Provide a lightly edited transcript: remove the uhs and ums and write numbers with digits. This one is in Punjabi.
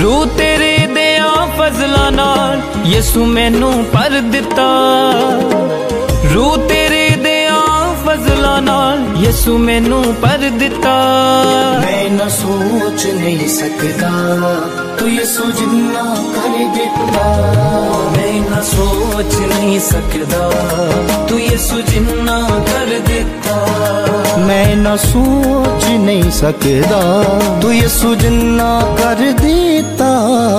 ਰੂ ਤੇਰੇ ਦਿਆਂ ਫਜ਼ਲਾਂ ਨਾਲ ਯਿਸੂ ਮੈਨੂੰ ਭਰ ਦਿੱਤਾ। ਰੂ ਤੇਰੇ ਦਿਆਂ ਫਜ਼ਲਾਂ ਨਾਲ ਯਿਸੂ ਮੈਨੂੰ ਭਰ ਦਿੱਤਾ। ਮੈਂ ਨਾ ਸੋਚ ਨਹੀਂ ਸਕਦਾ ਤੂੰ ਯਿਸੂ ਜਿੰਨਾ ਕਰ ਦਿੱਤਾ। ਮੈਂ ਨਾ ਸੋਚ ਨਹੀਂ ਸਕਦਾ ਤੂੰ ਯਿਸੂ ਜਿੰਨਾ ਕਰ ਦਿੱਤਾ। ਮੈਂ ਨਾ ਸੋਚ ਨਹੀਂ ਸਕਦਾ ਤੂੰ ਯਿਸੂ ਜਿੰਨਾ ਕਰ ਦਿੱਤਾ।